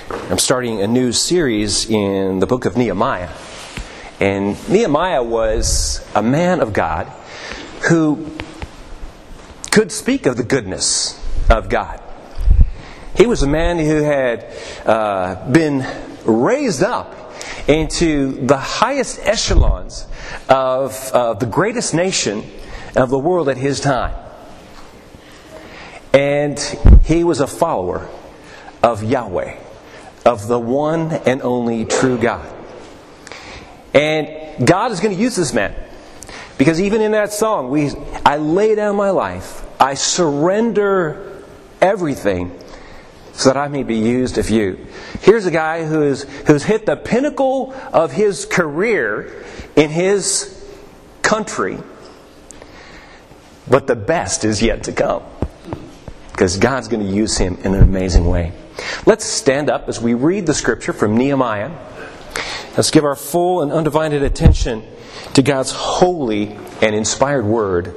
I'm starting a new series in the book of Nehemiah. And Nehemiah was a man of God who could speak of the goodness of God. He was a man who had been raised up into the highest echelons of the greatest nation of the world at his time. And he was a follower of Yahweh, of the one and only true God. And God is going to use this man. Because even in that song, I lay down my life. I surrender everything so that I may be used of you. Here's a guy who's hit the pinnacle of his career in his country. But the best is yet to come. Because God's going to use him in an amazing way. Let's stand up as we read the scripture from Nehemiah. Let's give our full and undivided attention to God's holy and inspired word.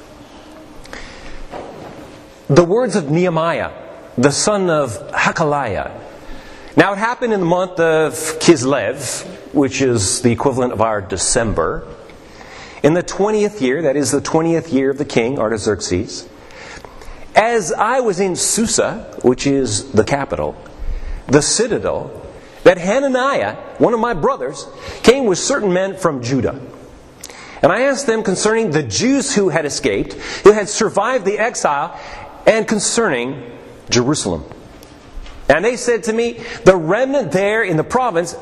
The words of Nehemiah, the son of Hakaliah. Now it happened in the month of Kislev, which is the equivalent of our December, in the 20th year, that is the 20th year of the king Artaxerxes, as I was in Susa, which is the capital, the citadel, that Hananiah, one of my brothers, came with certain men from Judah. And I asked them concerning the Jews who had escaped, who had survived the exile, and concerning Jerusalem. And they said to me, the remnant there in the province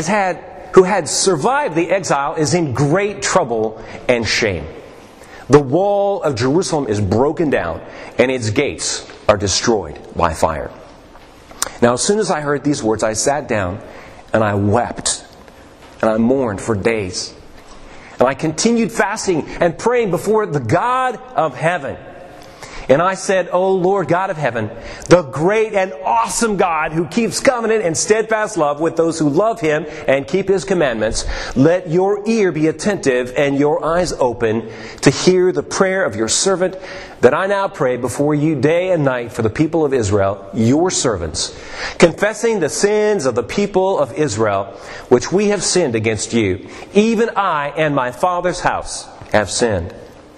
who had survived the exile is in great trouble and shame. The wall of Jerusalem is broken down, and its gates are destroyed by fire. Now, as soon as I heard these words, I sat down, and I wept, and I mourned for days. And I continued fasting and praying before the God of heaven. And I said, O Lord God of heaven, the great and awesome God who keeps covenant and steadfast love with those who love Him and keep His commandments, let your ear be attentive and your eyes open to hear the prayer of your servant that I now pray before you day and night for the people of Israel, your servants, confessing the sins of the people of Israel, which we have sinned against you. Even I and my father's house have sinned.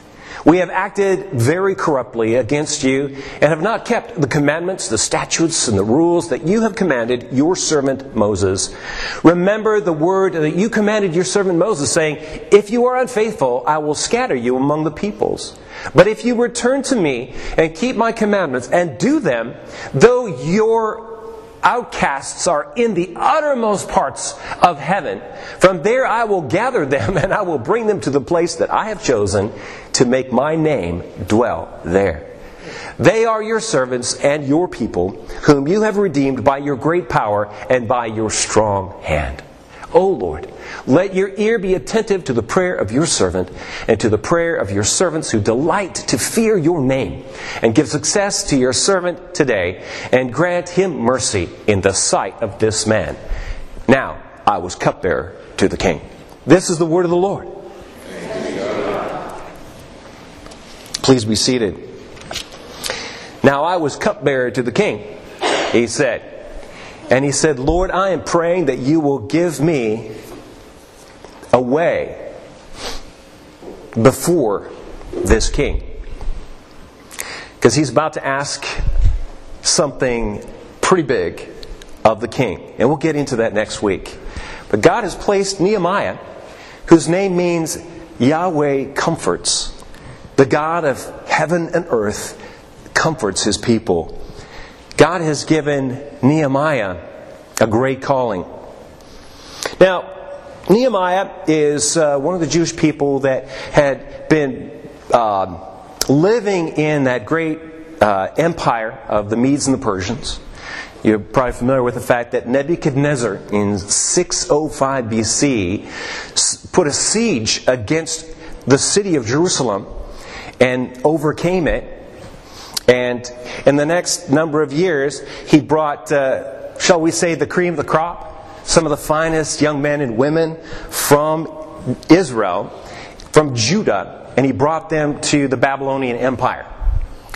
We have acted very corruptly against you and have not kept the commandments, the statutes, and the rules that you have commanded your servant Moses. Remember the word that you commanded your servant Moses, saying, if you are unfaithful, I will scatter you among the peoples. But if you return to me and keep my commandments and do them, though your outcasts are in the uttermost parts of heaven, from there I will gather them and I will bring them to the place that I have chosen to make my name dwell there. They are your servants and your people, whom you have redeemed by your great power and by your strong hand. O Lord, let your ear be attentive to the prayer of your servant and to the prayer of your servants who delight to fear your name, and give success to your servant today, and grant him mercy in the sight of this man. Now I was cupbearer to the king. This is the word of the Lord. Please be seated. Now I was cupbearer to the king, he said. And he said, Lord, I am praying that you will give me a way before this king. Because he's about to ask something pretty big of the king. And we'll get into that next week. But God has placed Nehemiah, whose name means Yahweh comforts. The God of heaven and earth comforts His people. God has given Nehemiah a great calling. Now, Nehemiah is one of the Jewish people that had been living in that great empire of the Medes and the Persians. You're probably familiar with the fact that Nebuchadnezzar in 605 BC put a siege against the city of Jerusalem and overcame it. And in the next number of years, he brought, shall we say, the cream of the crop, some of the finest young men and women from Israel, from Judah, and he brought them to the Babylonian Empire.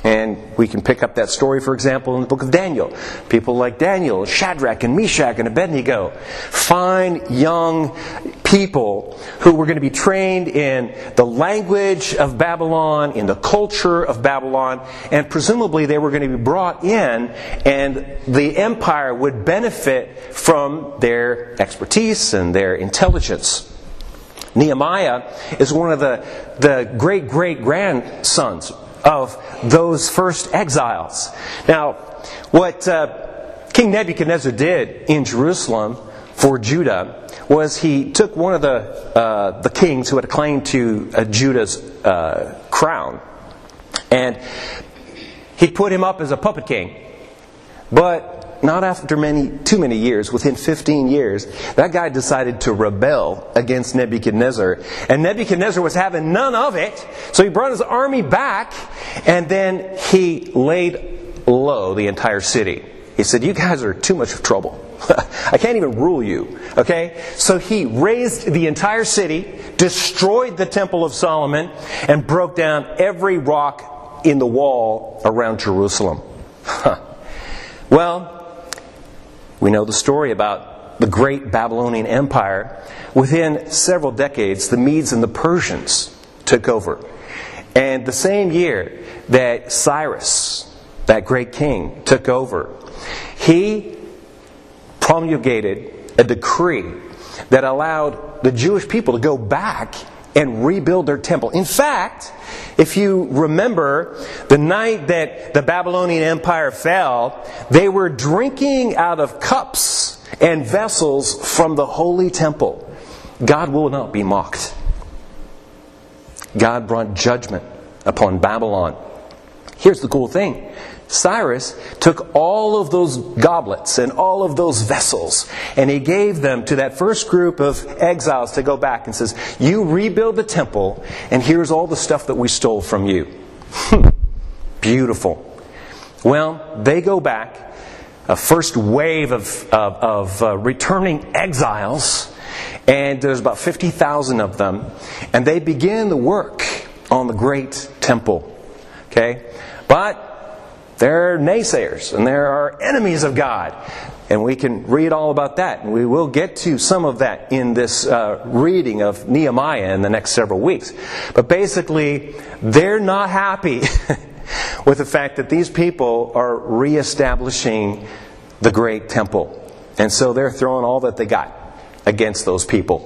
And we can pick up that story, for example, in the book of Daniel. People like Daniel, Shadrach and Meshach and Abednego. Fine young people who were going to be trained in the language of Babylon, in the culture of Babylon, and presumably they were going to be brought in, and the empire would benefit from their expertise and their intelligence. Nehemiah is one of the great-great-grandsons of those first exiles. Now, what King Nebuchadnezzar did in Jerusalem for Judah was he took one of the kings who had a claim to Judah's crown, and he put him up as a puppet king. But not after too many years, within 15 years, that guy decided to rebel against Nebuchadnezzar. And Nebuchadnezzar was having none of it, so he brought his army back, and then he laid low the entire city. He said, "You guys are too much of trouble. I can't even rule you." Okay? So he razed the entire city, destroyed the Temple of Solomon, and broke down every rock in the wall around Jerusalem. Well, we know the story about the great Babylonian Empire. Within several decades, the Medes and the Persians took over. And the same year that Cyrus, that great king, took over, he promulgated a decree that allowed the Jewish people to go back and rebuild their temple. In fact, if you remember, the night that the Babylonian Empire fell, they were drinking out of cups and vessels from the holy temple. God will not be mocked. God brought judgment upon Babylon. Here's the cool thing. Cyrus took all of those goblets and all of those vessels, and he gave them to that first group of exiles to go back and says, "You rebuild the temple, and here's all the stuff that we stole from you." Beautiful. Well, they go back, a first wave of returning exiles, and there's about 50,000 of them, and they begin the work on the great temple. Okay? But there are naysayers, and there are enemies of God. And we can read all about that. And we will get to some of that in this reading of Nehemiah in the next several weeks. But basically, they're not happy with the fact that these people are reestablishing the great temple. And so they're throwing all that they got against those people.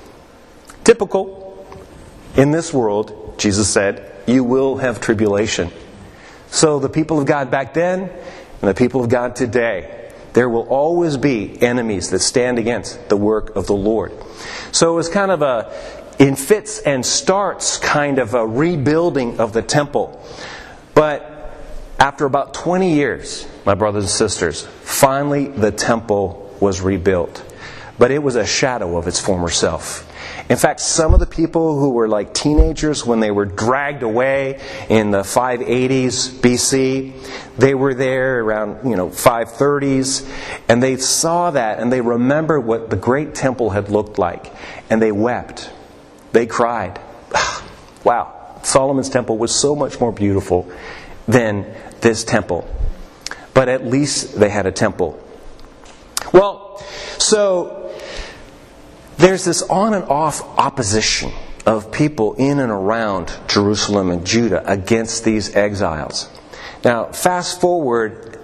Typical. In this world, Jesus said, you will have tribulation. So the people of God back then and the people of God today, there will always be enemies that stand against the work of the Lord. So it was kind of in fits and starts kind of a rebuilding of the temple. But after about 20 years, my brothers and sisters, finally the temple was rebuilt. But it was a shadow of its former self. In fact, some of the people who were like teenagers when they were dragged away in the 580s BC, they were there around 530s, and they saw that and they remembered what the great temple had looked like, and they wept. They cried. Wow, Solomon's temple was so much more beautiful than this temple. But at least they had a temple. Well, so there's this on and off opposition of people in and around Jerusalem and Judah against these exiles. Now, fast forward,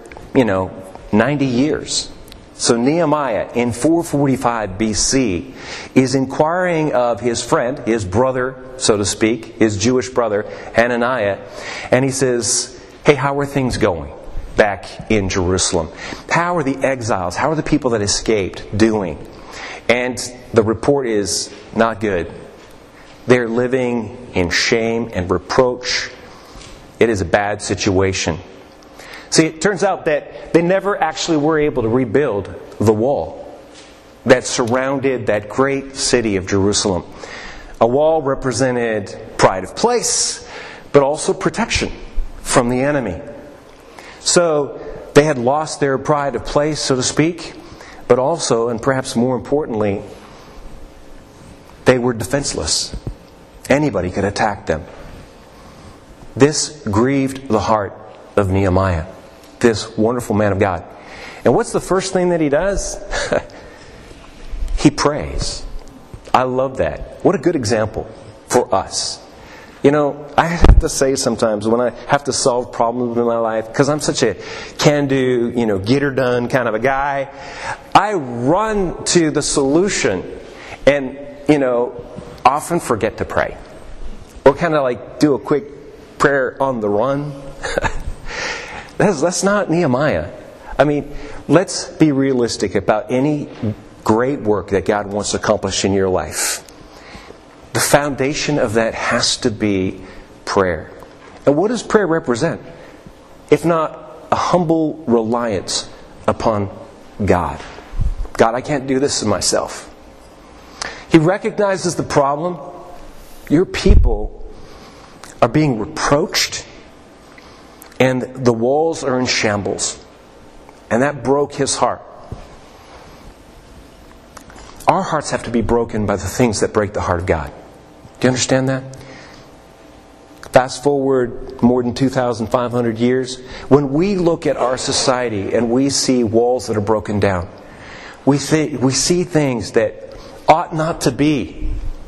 90 years. So Nehemiah, in 445 BC, is inquiring of his friend, his brother, so to speak, his Jewish brother, Hananiah, and he says, "Hey, how are things going back in Jerusalem? How are the exiles, how are the people that escaped doing?" And the report is not good. They're living in shame and reproach. It is a bad situation. See, it turns out that they never actually were able to rebuild the wall that surrounded that great city of Jerusalem. A wall represented pride of place, but also protection from the enemy. So they had lost their pride of place, so to speak, but also, and perhaps more importantly, they were defenseless. Anybody could attack them. This grieved the heart of Nehemiah, this wonderful man of God. And what's the first thing that he does? He prays. I love that. What a good example for us. You know, I have to say sometimes when I have to solve problems in my life, because I'm such a can-do, get her done kind of a guy, I run to the solution and, often forget to pray. Or kind of like do a quick prayer on the run. That's not Nehemiah. I mean, let's be realistic about any great work that God wants to accomplish in your life. The foundation of that has to be prayer. And what does prayer represent? If not a humble reliance upon God. God, I can't do this myself. He recognizes the problem. Your people are being reproached, and the walls are in shambles. And that broke his heart. Our hearts have to be broken by the things that break the heart of God. Do you understand that? Fast forward more than 2,500 years. When we look at our society and we see walls that are broken down, we see things that ought not to be.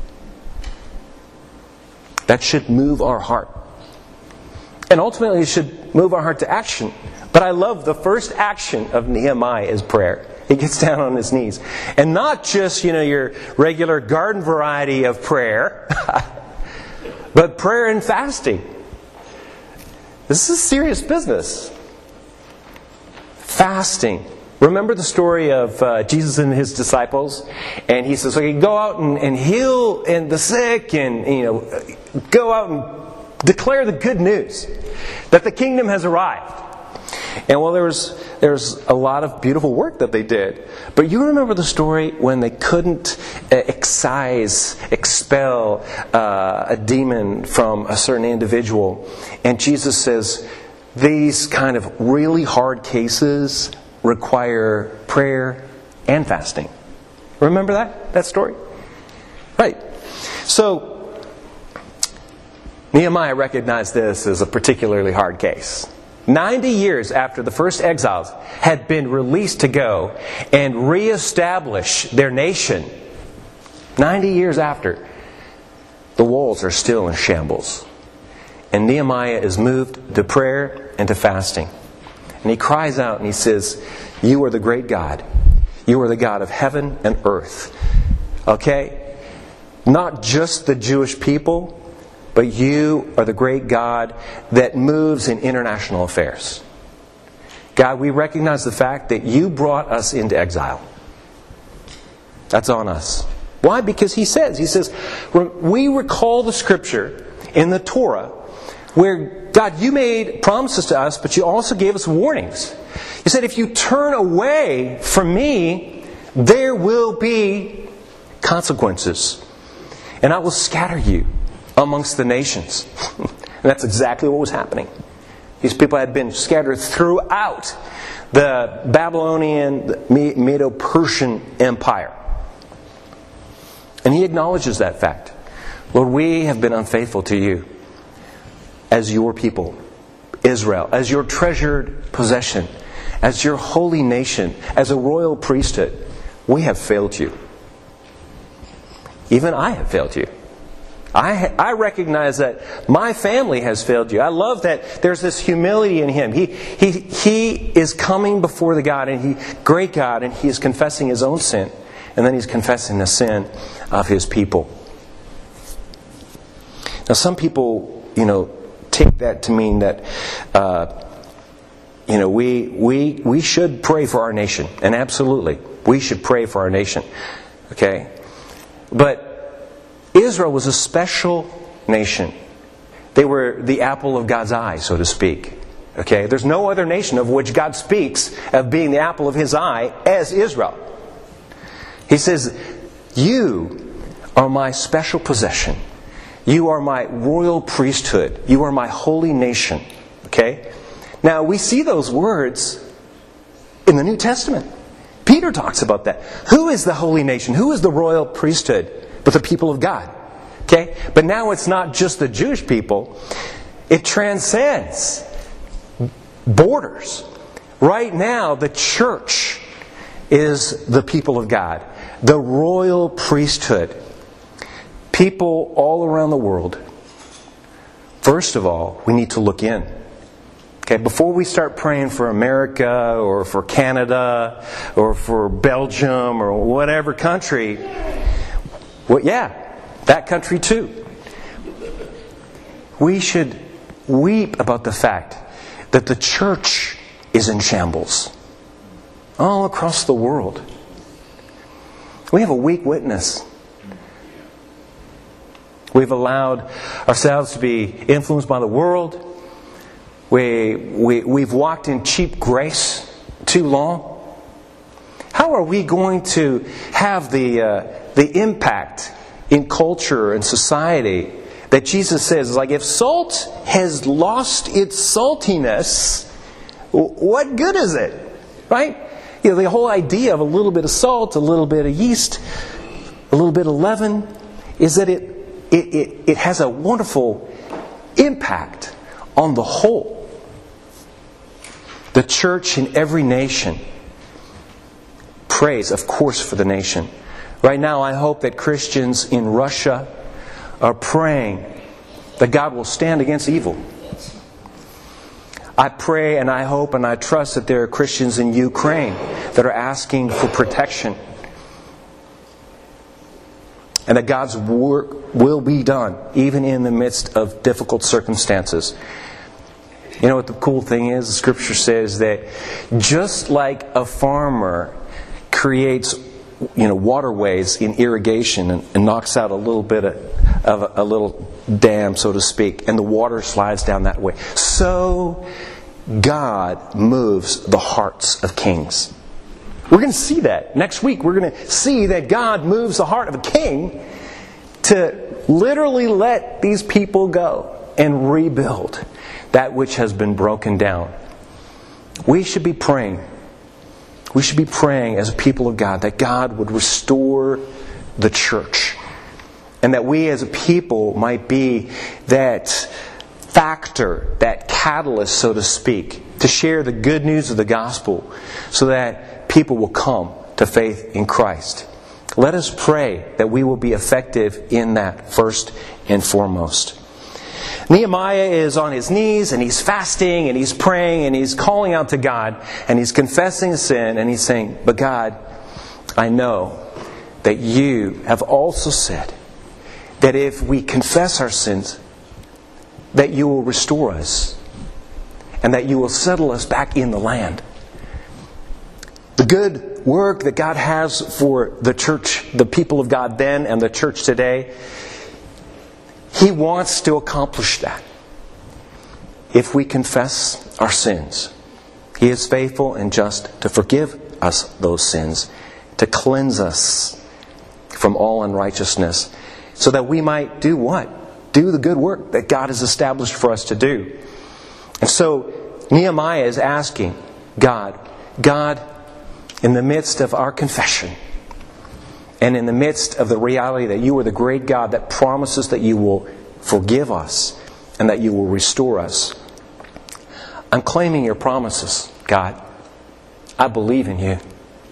That should move our heart. And ultimately it should move our heart to action. But I love the first action of Nehemiah is prayer. He gets down on his knees. And not just, your regular garden variety of prayer, but prayer and fasting. This is serious business. Fasting. Remember the story of Jesus and his disciples? And he says, okay, go out and heal the sick and, go out and declare the good news that the kingdom has arrived. And well, there's a lot of beautiful work that they did. But you remember the story when they couldn't expel a demon from a certain individual. And Jesus says, these kind of really hard cases require prayer and fasting. Remember that story? Right. So, Nehemiah recognized this as a particularly hard case. 90 years after the first exiles had been released to go and reestablish their nation, 90 years after, the walls are still in shambles. And Nehemiah is moved to prayer and to fasting. And he cries out and he says, you are the great God. You are the God of heaven and earth. Okay? Not just the Jewish people, but you are the great God that moves in international affairs. God, we recognize the fact that you brought us into exile. That's on us. Why? Because he says, we recall the scripture in the Torah where, God, you made promises to us, but you also gave us warnings. You said, if you turn away from me, there will be consequences. And I will scatter you amongst the nations. And that's exactly what was happening. These people had been scattered throughout the Babylonian, Medo-Persian Empire. And he acknowledges that fact. Lord, we have been unfaithful to you as your people, Israel, as your treasured possession, as your holy nation, as a royal priesthood. We have failed you. Even I have failed you. I recognize that my family has failed you. I love that there's this humility in him. He is coming before the God, and great God, and he is confessing his own sin, and then he's confessing the sin of his people. Now, some people, take that to mean that, we should pray for our nation, and absolutely, we should pray for our nation. Okay, but Israel was a special nation. They were the apple of God's eye, so to speak. Okay? There's no other nation of which God speaks of being the apple of his eye as Israel. He says, you are my special possession. You are my royal priesthood. You are my holy nation. Okay? Now, we see those words in the New Testament. Peter talks about that. Who is the holy nation? Who is the royal priesthood? But the people of God. Okay? But now it's not just the Jewish people. It transcends borders. Right now, the church is the people of God, the royal priesthood. People all around the world. First of all, we need to look in. Okay, before we start praying for America or for Canada or for Belgium or whatever country, well, yeah, that country too. We should weep about the fact that the church is in shambles all across the world. We have a weak witness. We've allowed ourselves to be influenced by the world. We've walked in cheap grace too long. How are we going to have the impact in culture and society that Jesus says is like, if salt has lost its saltiness, what good is it? Right? You know, the whole idea of a little bit of salt, a little bit of yeast, a little bit of leaven, is that it has a wonderful impact on the whole. The church in every nation prays, of course, for the nation. Right now, I hope that Christians in Russia are praying that God will stand against evil. I pray and I hope and I trust that there are Christians in Ukraine that are asking for protection. And that God's work will be done, even in the midst of difficult circumstances. You know what the cool thing is? The Scripture says that just like a farmer creates, waterways in irrigation and knocks out a little bit of a little dam, so to speak, and the water slides down that way, so God moves the hearts of kings. We're going to see that. Next week we're going to see that God moves the heart of a king to literally let these people go and rebuild that which has been broken down. We should be praying. We should be praying as a people of God that God would restore the church. And that we as a people might be that factor, that catalyst, so to speak, to share the good news of the gospel so that people will come to faith in Christ. Let us pray that we will be effective in that first and foremost. Nehemiah is on his knees and he's fasting and he's praying and he's calling out to God and he's confessing sin and he's saying, but God, I know that you have also said that if we confess our sins, that you will restore us and that you will settle us back in the land. The good work that God has for the church, the people of God then and the church today, He wants to accomplish that. If we confess our sins, He is faithful and just to forgive us those sins, to cleanse us from all unrighteousness, so that we might do what? Do the good work that God has established for us to do. And so Nehemiah is asking God, in the midst of our confession, and in the midst of the reality that you are the great God that promises that you will forgive us and that you will restore us, I'm claiming your promises, God. I believe in you.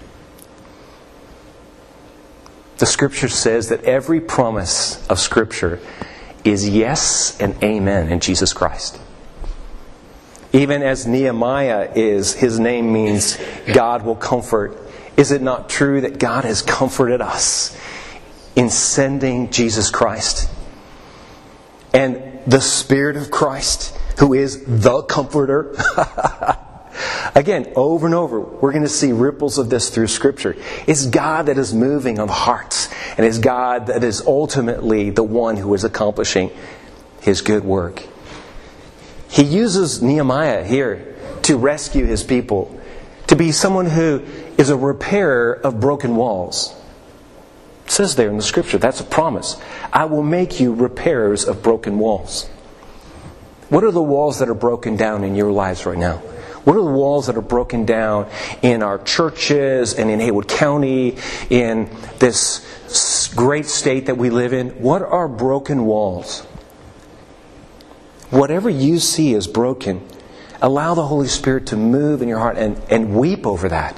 The Scripture says that every promise of Scripture is yes and amen in Jesus Christ. Even as Nehemiah is, his name means God will comfort. Is it not true that God has comforted us in sending Jesus Christ? And the Spirit of Christ, who is the Comforter. Again, over and over, we're going to see ripples of this through Scripture. It's God that is moving on hearts. And it's God that is ultimately the one who is accomplishing His good work. He uses Nehemiah here to rescue his people, to be someone who is a repairer of broken walls. It says there in the Scripture, that's a promise. I will make you repairers of broken walls. What are the walls that are broken down in your lives right now? What are the walls that are broken down in our churches and in Haywood County, in this great state that we live in? What are broken walls? Whatever you see as broken, allow the Holy Spirit to move in your heart and weep over that.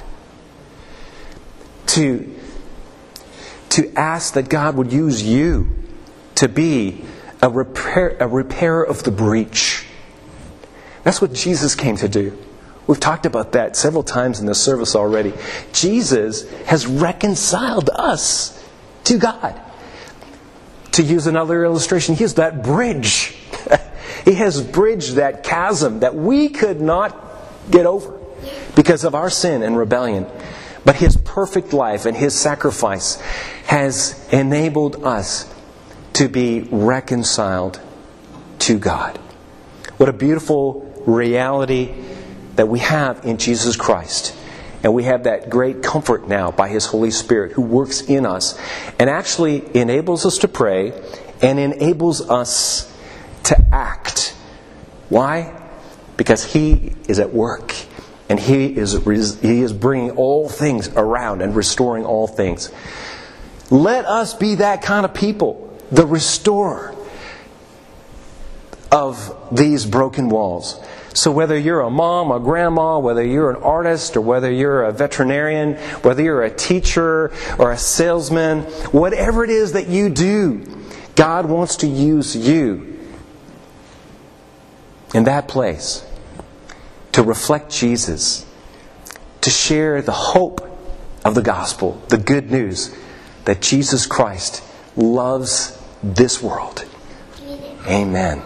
To ask that God would use you to be a repairer of the breach. That's what Jesus came to do. We've talked about that several times in this service already. Jesus has reconciled us to God. To use another illustration, He is that bridge. He has bridged that chasm that we could not get over because of our sin and rebellion. But His perfect life and His sacrifice has enabled us to be reconciled to God. What a beautiful reality that we have in Jesus Christ. And we have that great comfort now by His Holy Spirit who works in us and actually enables us to pray and enables us to act. Why? Because He is at work and He is bringing all things around and restoring all things. Let us be that kind of people, the restorer of these broken walls. So whether you're a mom, a grandma, whether you're an artist, or whether you're a veterinarian, whether you're a teacher or a salesman, whatever it is that you do, God wants to use you in that place to reflect Jesus, to share the hope of the gospel, the good news that Jesus Christ loves this world. Amen.